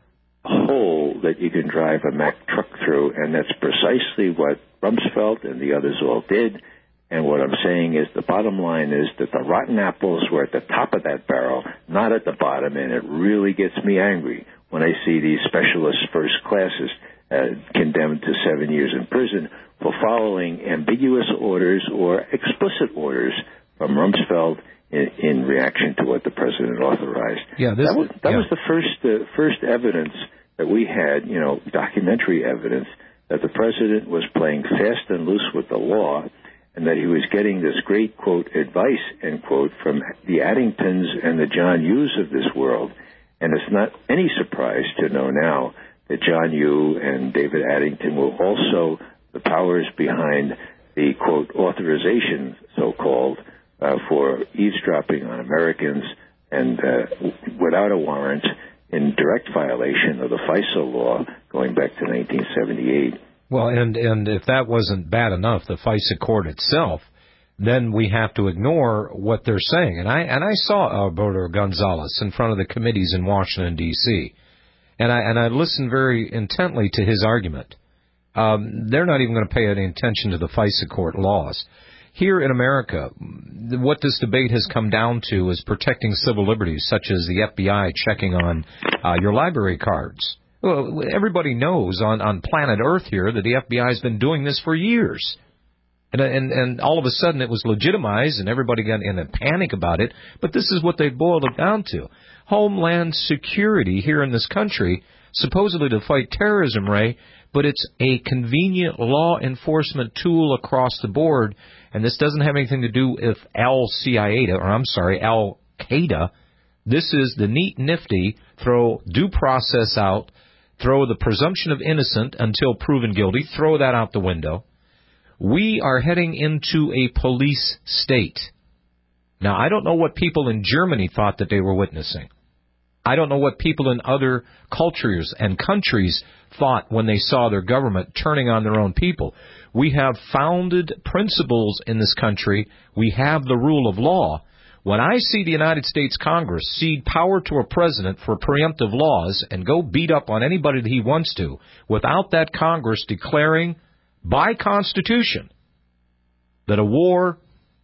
hole that you can drive a Mack truck through, and that's precisely what Rumsfeld and the others all did. And what I'm saying is the bottom line is that the rotten apples were at the top of that barrel, not at the bottom, and it really gets me angry when I see these specialist first classes uh, condemned to seven years in prison for following ambiguous orders or explicit orders from Rumsfeld in, in reaction to what the president authorized. Yeah, this, that was, that yeah. was the first uh, first evidence that we had, you know, documentary evidence that the president was playing fast and loose with the law, and that he was getting this great, quote, advice, end quote, from the Addingtons and the John Yoos of this world. And it's not any surprise to know now that John Yoo and David Addington were also the powers behind the, quote, authorization, so-called, uh, for eavesdropping on Americans and uh, without a warrant in direct violation of the FISA law going back to nineteen seventy-eight. Well, and, and if that wasn't bad enough, the FISA court itself, then we have to ignore what they're saying. And I and I saw Alberto Gonzales in front of the committees in Washington, D C, and I and I listened very intently to his argument. Um, they're not even going to pay any attention to the FISA court laws. Here in America, what this debate has come down to is protecting civil liberties, such as the F B I checking on uh, your library cards. Well, everybody knows on, on planet Earth here that the F B I has been doing this for years. And, and and all of a sudden it was legitimized and everybody got in a panic about it. But this is what they boiled it down to. Homeland security here in this country, supposedly to fight terrorism, Ray, but it's a convenient law enforcement tool across the board. And this doesn't have anything to do with Al-Qaeda, or I'm sorry, Al-Qaeda. This is the neat, nifty, throw due process out, throw the presumption of innocent until proven guilty, throw that out the window. We are heading into a police state. Now, I don't know what people in Germany thought that they were witnessing. I don't know what people in other cultures and countries thought when they saw their government turning on their own people. We have founded principles in this country. We have the rule of law. When I see the United States Congress cede power to a president for preemptive laws and go beat up on anybody that he wants to without that Congress declaring by Constitution that a war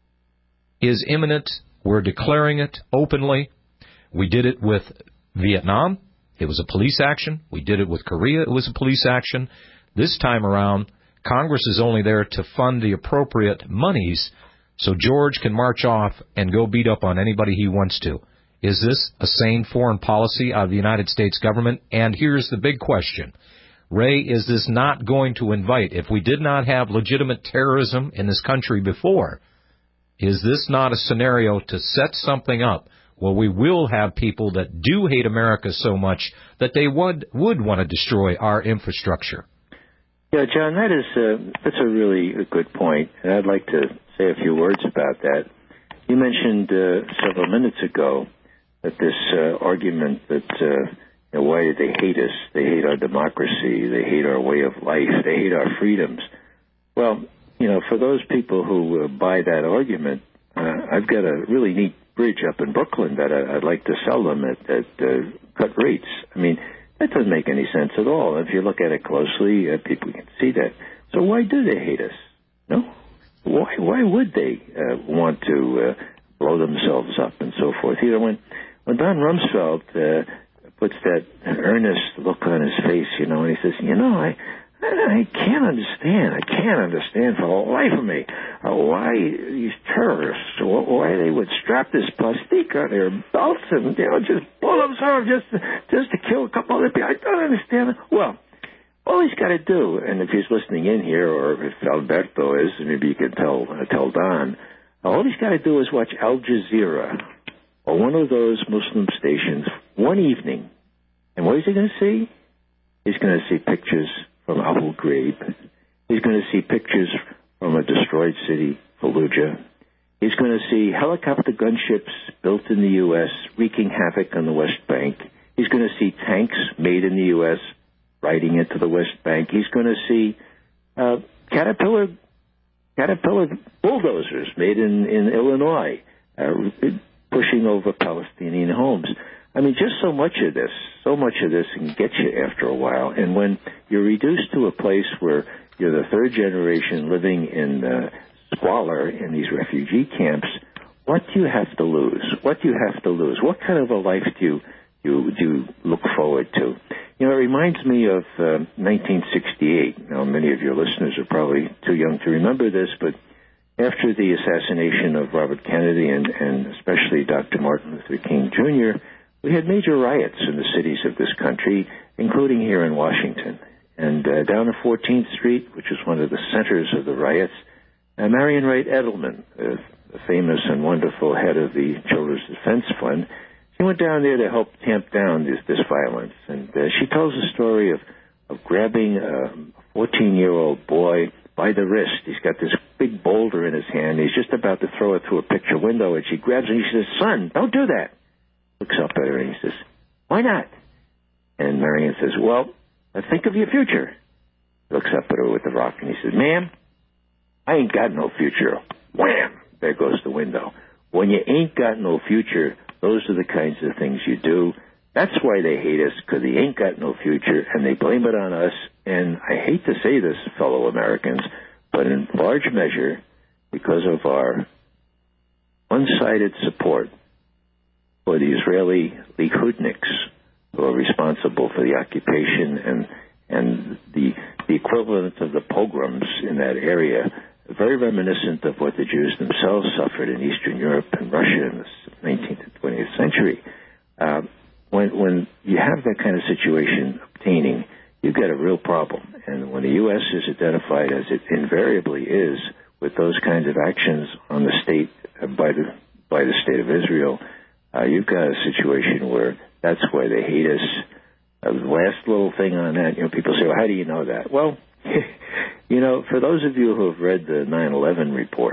is imminent, we're declaring it openly. We did it with Vietnam. It was a police action. We did it with Korea. It was a police action. This time around, Congress is only there to fund the appropriate monies so George can march off and go beat up on anybody he wants to. Is this a sane foreign policy of the United States government? And here's the big question. Ray, is this not going to invite, if we did not have legitimate terrorism in this country before, is this not a scenario to set something up where we will have people that do hate America so much that they would would want to destroy our infrastructure? Yeah, John, that is uh, that's a really good point, and I'd like to say a few words about that. You mentioned uh, several minutes ago that this uh, argument that, uh, you know, why do they hate us? They hate our democracy. They hate our way of life. They hate our freedoms. Well, you know, for those people who uh, buy that argument, uh, I've got a really neat bridge up in Brooklyn that I, I'd like to sell them at, at uh, cut rates. I mean, that doesn't make any sense at all. If you look at it closely, uh, people can see that. So why do they hate us? No? Why why would they uh, want to uh, blow themselves up and so forth? You know, when, when Don Rumsfeld uh, puts that earnest look on his face, you know, and he says, you know, I I can't understand. I can't understand for the life of me uh, why these terrorists, why they would strap this plastique on their belts and, you know, just blow themselves just to, just to kill a couple other people. I don't understand. Well, all he's got to do, and if he's listening in here, or if Alberto is, maybe you can tell uh, tell Don, all he's got to do is watch Al Jazeera or one of those Muslim stations one evening. And what is he going to see? He's going to see pictures from Abu Ghraib. He's going to see pictures from a destroyed city, Fallujah. He's going to see helicopter gunships built in the U S wreaking havoc on the West Bank. He's going to see tanks made in the U S riding into the West Bank. He's going to see uh, Caterpillar Caterpillar bulldozers made in, in Illinois uh, pushing over Palestinian homes. I mean, just so much of this, so much of this can get you after a while. And when you're reduced to a place where you're the third generation living in uh, squalor in these refugee camps, what do you have to lose? What do you have to lose? What kind of a life do you, you, do you look forward to? You know, it reminds me of uh, nineteen sixty-eight. Now, many of your listeners are probably too young to remember this, but after the assassination of Robert Kennedy and, and especially Doctor Martin Luther King Junior, we had major riots in the cities of this country, including here in Washington. And uh, down on fourteenth Street, which is one of the centers of the riots, uh, Marion Wright Edelman, uh, the famous and wonderful head of the Children's Defense Fund, she went down there to help tamp down this, this violence. And uh, she tells the story of, of grabbing a fourteen-year-old boy by the wrist. He's got this big boulder in his hand. He's just about to throw it through a picture window, and she grabs him and she says, "Son, don't do that." Looks up at her and he says, "Why not?" And Marion says, "Well, think of your future." Looks up at her with the rock and he says, "Ma'am, I ain't got no future." Wham! There goes the window. When you ain't got no future, those are the kinds of things you do. That's why they hate us, because they ain't got no future, and they blame it on us. And I hate to say this, fellow Americans, but in large measure, because of our one-sided support for the Israeli Likud-niks, who are responsible for the occupation and and the the equivalent of the pogroms in that area, very reminiscent of what the Jews themselves suffered in Eastern Europe and Russia in the nineteenth and twentieth century. Uh, when when you have that kind of situation obtaining, you've got a real problem. And when the U S is identified, as it invariably is, with those kinds of actions on the state uh, by the by the state of Israel, uh, you've got a situation where that's why they hate us. Uh, the last little thing on that, you know, people say, "Well, how do you know that?" Well, you know, for those of you who have read the nine eleven report,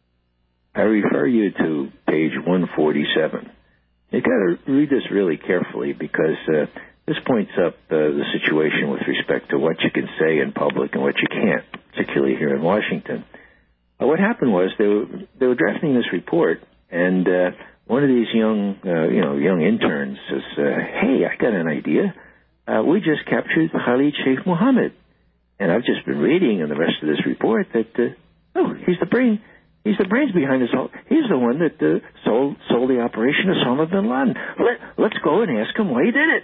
I refer you to page one forty-seven. You've got to read this really carefully, because uh, this points up uh, the situation with respect to what you can say in public and what you can't, particularly here in Washington. Uh, what happened was they were, they were drafting this report, and uh, one of these young, uh, you know, young interns says, uh, "Hey, I got an idea. Uh, we just captured Khalid Sheikh Mohammed." And I've just been reading in the rest of this report that, uh, oh, he's the brain, he's the brains behind this all. He's the one that uh, sold sold the operation to Osama bin Laden. Let, let's go and ask him why he did it.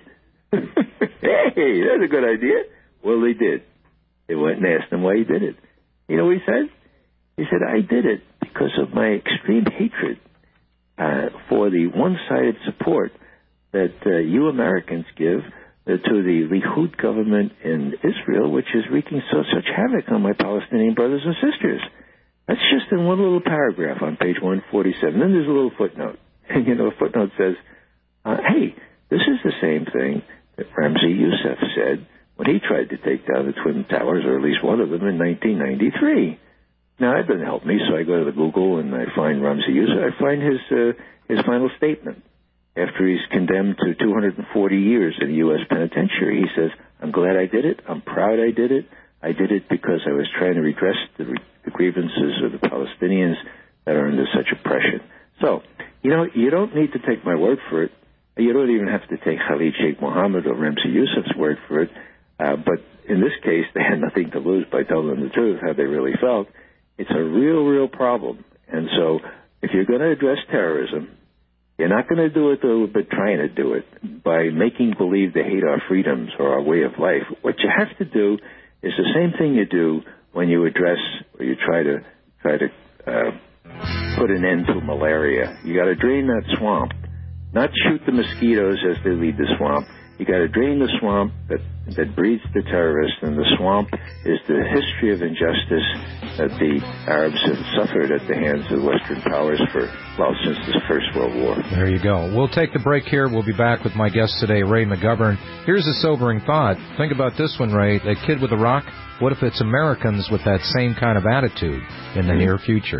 Hey, that's a good idea. Well, they did. They went and asked him why he did it. You know what he said? He said, "I did it because of my extreme hatred uh, for the one-sided support that uh, you Americans give uh, to the Likud government in Israel, which is wreaking so such havoc on my Palestinian brothers and sisters." That's just in one little paragraph on page one forty-seven. Then there's a little footnote. And, you know, a footnote says, uh, hey, this is the same thing that Ramzi Youssef said when he tried to take down the Twin Towers, or at least one of them, in nineteen ninety-three. Now, that doesn't help me, so I go to the Google and I find Ramzi Yousef. I find his uh, his final statement. After he's condemned to two hundred forty years in a U S penitentiary, he says, I'm glad I did it. I'm proud I did it. I did it because I was trying to redress the, re- the grievances of the Palestinians that are under such oppression. So, you know, you don't need to take my word for it. You don't even have to take Khalid Sheikh Mohammed or Ramzi Yousef's word for it. Uh, but in this case, they had nothing to lose by telling them the truth, how they really felt. It's a real, real problem. And so if you're going to address terrorism, you're not going to do it, though, but trying to do it by making believe they hate our freedoms or our way of life. What you have to do is the same thing you do when you address or you try to try to uh, put an end to malaria. You got to drain that swamp, not shoot the mosquitoes as they leave the swamp. You got to drain the swamp that that breeds the terrorists, and the swamp is the history of injustice that the Arabs have suffered at the hands of Western powers for, well, since the First World War. There you go. We'll take the break here. We'll be back with my guest today, Ray McGovern. Here's a sobering thought. Think about this one, Ray. That kid with the rock, what if it's Americans with that same kind of attitude in the mm-hmm. near future?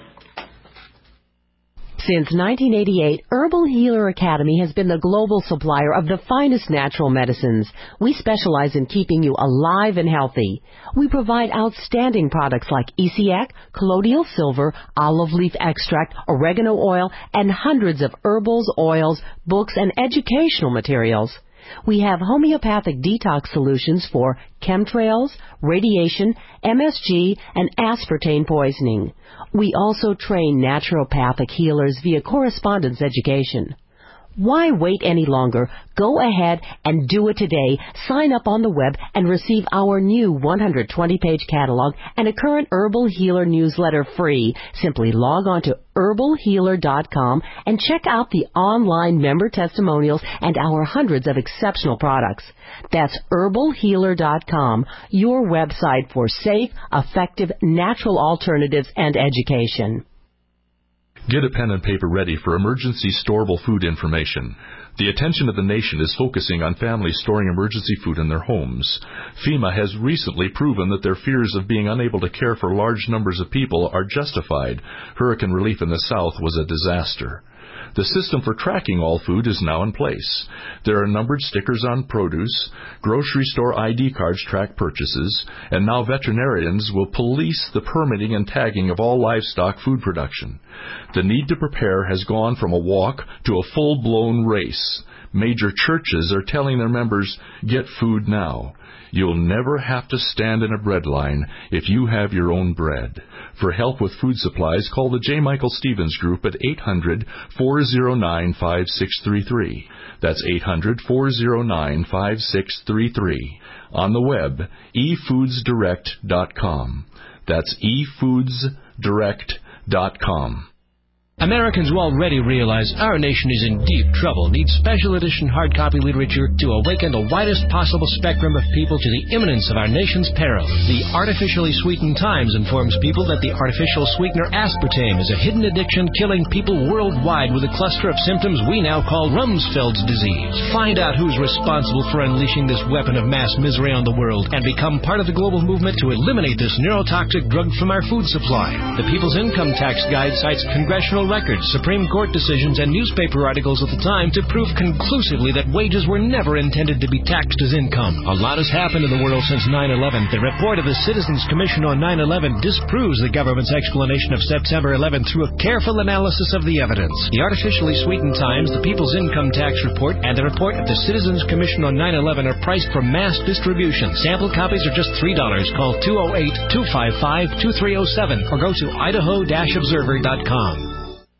Since nineteen eighty-eight, Herbal Healer Academy has been the global supplier of the finest natural medicines. We specialize in keeping you alive and healthy. We provide outstanding products like Essiac, colloidal silver, olive leaf extract, oregano oil, and hundreds of herbals, oils, books, and educational materials. We have homeopathic detox solutions for chemtrails, radiation, M S G, and aspartame poisoning. We also train naturopathic healers via correspondence education. Why wait any longer? Go ahead and do it today. Sign up on the web and receive our new one hundred twenty page catalog and a current Herbal Healer newsletter free. Simply log on to herbal healer dot com and check out the online member testimonials and our hundreds of exceptional products. That's herbal healer dot com, your website for safe, effective, natural alternatives and education. Get a pen and paper ready for emergency storable food information. The attention of the nation is focusing on families storing emergency food in their homes. FEMA has recently proven that their fears of being unable to care for large numbers of people are justified. Hurricane relief in the South was a disaster. The system for tracking all food is now in place. There are numbered stickers on produce, grocery store I D cards track purchases, and now veterinarians will police the permitting and tagging of all livestock food production. The need to prepare has gone from a walk to a full-blown race. Major churches are telling their members, get food now. You'll never have to stand in a bread line if you have your own bread. For help with food supplies, call the J. Michael Stevens Group at eight hundred, four oh nine, five six three three. That's eight hundred, four oh nine, five six three three. On the web, e foods direct dot com. That's e foods direct dot com. Americans will already realize our nation is in deep trouble, needs special edition hard copy literature to awaken the widest possible spectrum of people to the imminence of our nation's peril. The Artificially Sweetened Times informs people that the artificial sweetener aspartame is a hidden addiction killing people worldwide with a cluster of symptoms we now call Rumsfeld's disease. Find out who's responsible for unleashing this weapon of mass misery on the world and become part of the global movement to eliminate this neurotoxic drug from our food supply. The People's Income Tax Guide cites congressional records, Supreme Court decisions, and newspaper articles of the time to prove conclusively that wages were never intended to be taxed as income. A lot has happened in the world since nine eleven. The report of the Citizens Commission on nine eleven disproves the government's explanation of September eleventh through a careful analysis of the evidence. The Artificially Sweetened Times, the People's Income Tax Report, and the report of the Citizens Commission on nine eleven are priced for mass distribution. Sample copies are just three dollars. Call two oh eight, two five five, two three oh seven or go to idaho dash observer dot com.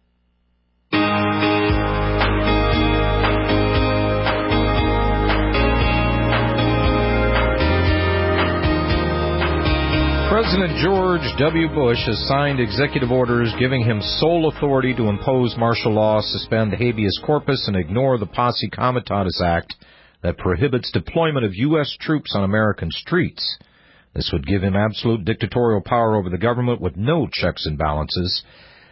President George W. Bush has signed executive orders giving him sole authority to impose martial law, suspend habeas corpus, and ignore the Posse Comitatus Act that prohibits deployment of U S troops on American streets. This would give him absolute dictatorial power over the government with no checks and balances.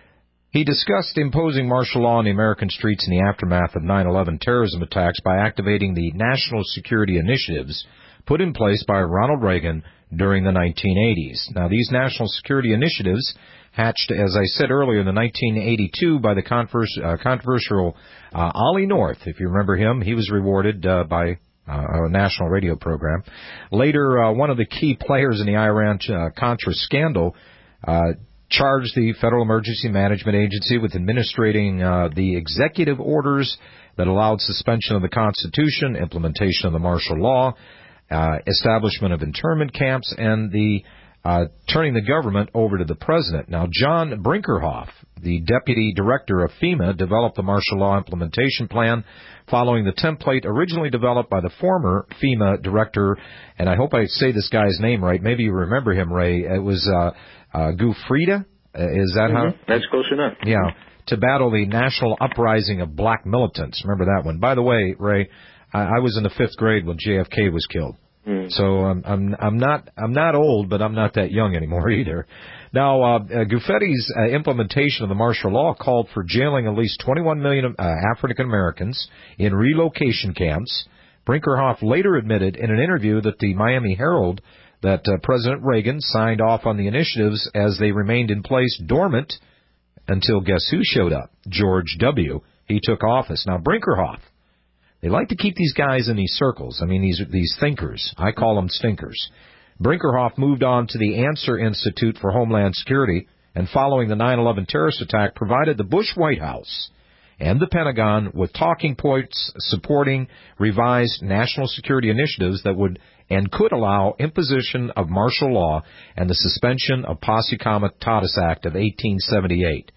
He discussed imposing martial law on the American streets in the aftermath of nine eleven terrorism attacks by activating the national security initiatives put in place by Ronald Reagan during the nineteen eighties. Now, these national security initiatives hatched, as I said earlier, in the nineteen eighty-two by the uh, controversial uh, Ollie North. If you remember him, he was rewarded uh, by uh, a national radio program. Later, uh, one of the key players in the Iran-Contra scandal uh, charged the Federal Emergency Management Agency with administrating uh, the executive orders that allowed suspension of the Constitution, implementation of the martial law, uh, establishment of internment camps, and the uh, turning the government over to the president. Now, John Brinkerhoff, the deputy director of FEMA, developed the martial law implementation plan following the template originally developed by the former FEMA director, and I hope I say this guy's name right. Maybe you remember him, Ray. It was uh, uh, Gufrida. Uh, is that mm-hmm. how? That's close enough. Yeah, to battle the national uprising of black militants. Remember that one. By the way, Ray, I, I was in the fifth grade when J F K was killed. Mm. So um, I'm I'm not I'm not old, but I'm not that young anymore either. Now, uh, uh, Gufetti's uh, implementation of the martial law called for jailing at least twenty-one million uh, African Americans in relocation camps. Brinkerhoff later admitted in an interview that the Miami Herald that uh, President Reagan signed off on the initiatives as they remained in place dormant until guess who showed up? George W. He took office. Now, Brinkerhoff, they like to keep these guys in these circles. I mean, these these thinkers. I call them stinkers. Brinkerhoff moved on to the Answer Institute for Homeland Security, and following the nine eleven terrorist attack, provided the Bush White House and the Pentagon with talking points supporting revised national security initiatives that would and could allow imposition of martial law and the suspension of Posse Comitatus Act of eighteen seventy-eight.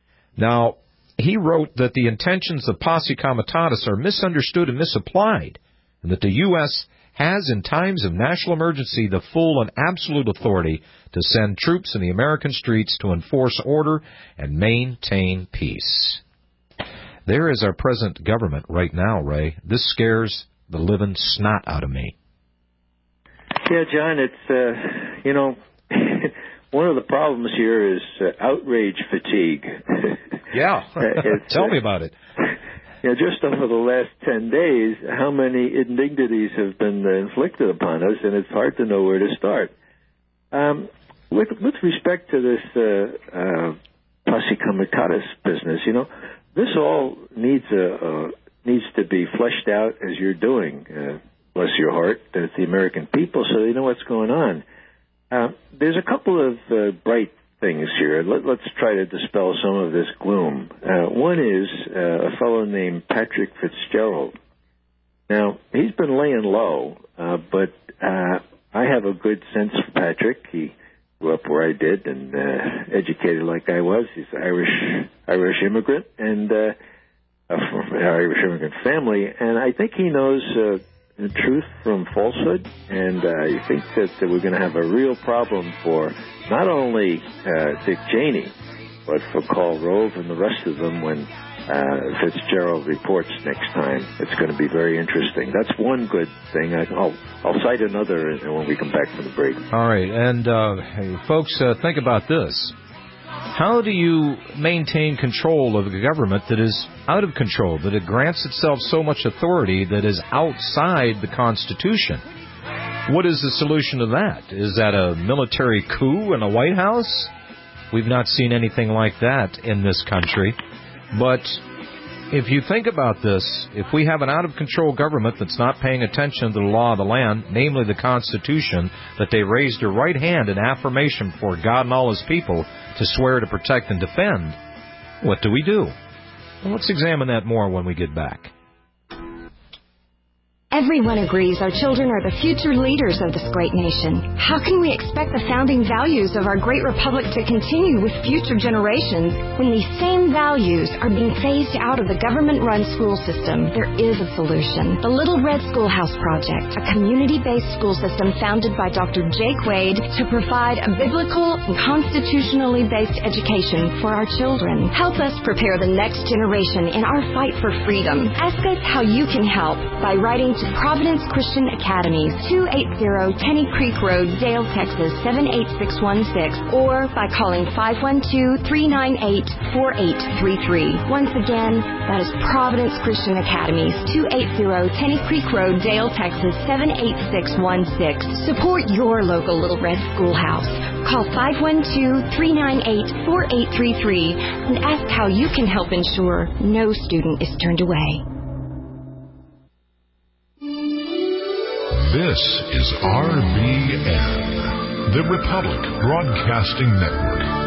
Now, he wrote that the intentions of Posse Comitatus are misunderstood and misapplied, and that the U S has, in times of national emergency, the full and absolute authority to send troops in the American streets to enforce order and maintain peace. There is our present government right now, Ray. This scares the living snot out of me. Yeah, John, it's, uh, you know, one of the problems here is uh, outrage fatigue. Yeah, tell uh, me about it. You know, just over the last ten days, how many indignities have been uh, inflicted upon us, and it's hard to know where to start. Um, with, with respect to this uh, uh, Posse Comitatus business, you know, this all needs a, uh, needs to be fleshed out as you're doing. Uh, bless your heart, that the American people, so they know what's going on. Uh, there's a couple of uh, bright things here. Let, let's try to dispel some of this gloom. Uh, one is uh, a fellow named Patrick Fitzgerald. Now, he's been laying low, uh, but uh, I have a good sense for Patrick. He grew up where I did and uh, educated like I was. He's an Irish, Irish immigrant and uh, from an Irish immigrant family, and I think he knows uh, the truth from falsehood, and uh, I think that, that we're going to have a real problem for not only uh, Dick Cheney, but for Karl Rove and the rest of them when uh, Fitzgerald reports next time. It's going to be very interesting. That's one good thing. I, I'll, I'll cite another when we come back from the break. All right, and uh, hey, folks, uh, think about this. How do you maintain control of a government that is out of control, that it grants itself so much authority that is outside the Constitution? What is the solution to that? Is that a military coup in the White House? We've not seen anything like that in this country. But if you think about this, if we have an out-of-control government that's not paying attention to the law of the land, namely the Constitution, that they raised their right hand in affirmation before God and all His people to swear to protect and defend, what do we do? Well, let's examine that more when we get back. Everyone agrees our children are the future leaders of this great nation. How can we expect the founding values of our great republic to continue with future generations when these same values are being phased out of the government-run school system? There is a solution. The Little Red Schoolhouse Project, a community-based school system founded by Doctor Jake Wade to provide a biblical and constitutionally based education for our children. Help us prepare the next generation in our fight for freedom. Ask us how you can help by writing to to Providence Christian Academies, two eighty Tenney Creek Road, Dale, Texas, seven eight six one six, or by calling five one two, three nine eight, four eight three three. Once again, that is Providence Christian Academies, two eighty Tenney Creek Road, Dale, Texas, seven eight six one six. Support your local Little Red Schoolhouse. Call five one two, three nine eight, four eight three three and ask how you can help ensure no student is turned away. This is R B N, the Republic Broadcasting Network.